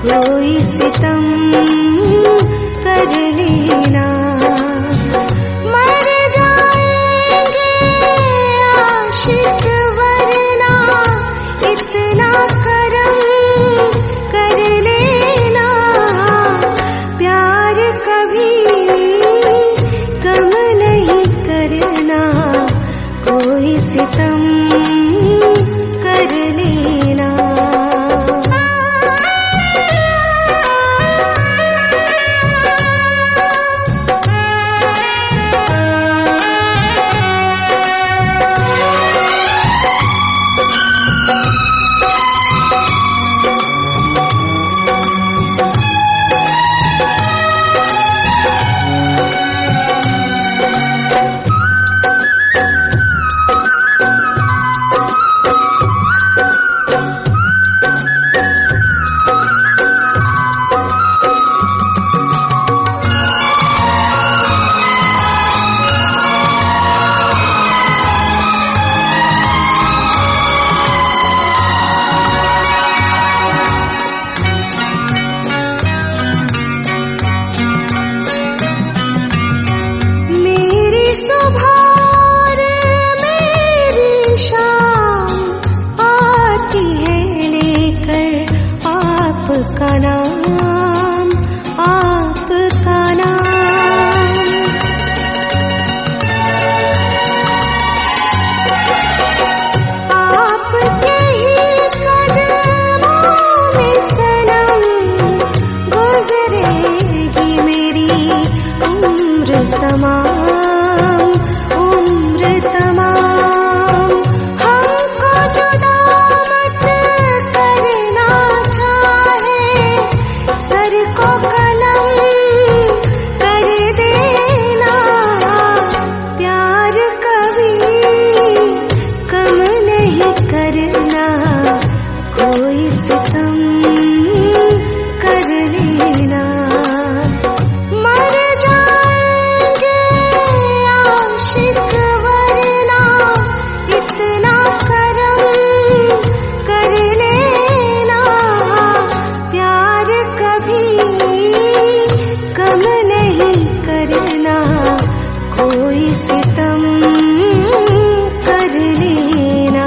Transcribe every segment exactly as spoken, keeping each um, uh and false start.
कोई सितम कर लेना। मर जाएंगे आशिक वरना इतना करम कर लेना। प्यार कभी कम नहीं करना, कोई सितम कर लेना। आपका नाम, आपका नाम, आपके ही कदमों में सनम गुजरेगी मेरी उम्र तमाम, उम्र तमाम। हमको जुदा मत करना सर को कलम कर देना। प्यार कभी कम नहीं करना, कोई सितम कर लेना। मर जाएंगे आशिक वरना इतना करम कर लेना। प्यार कभी कम नहीं करना, कोई सितम कर लेना।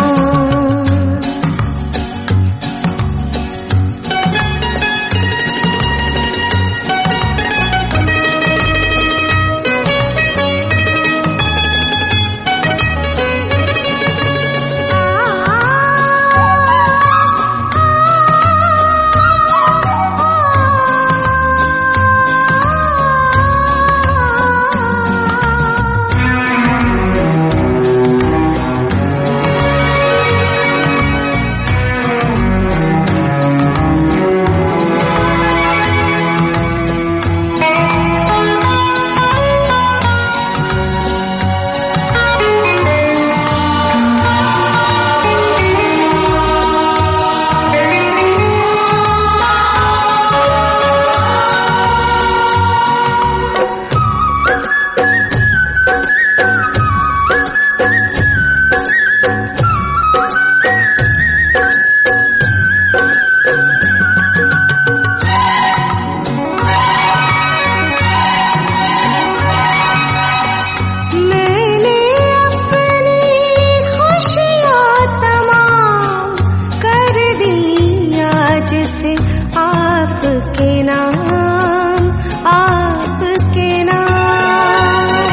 आपके नाम, आपके नाम,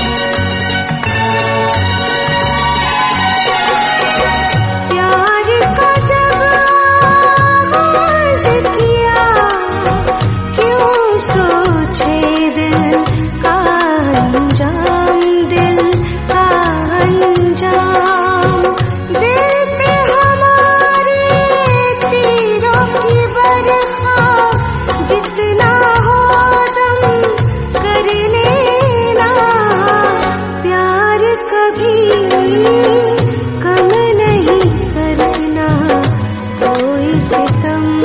प्यार का जब आगाज़ किया क्यों सोचे दिल का अंजाम, दिल का अंजाम। दिल पे हमारे तीरों की बरखा जितना हो दम कर लेना। प्यार कभी कम नहीं करना, कोई सितम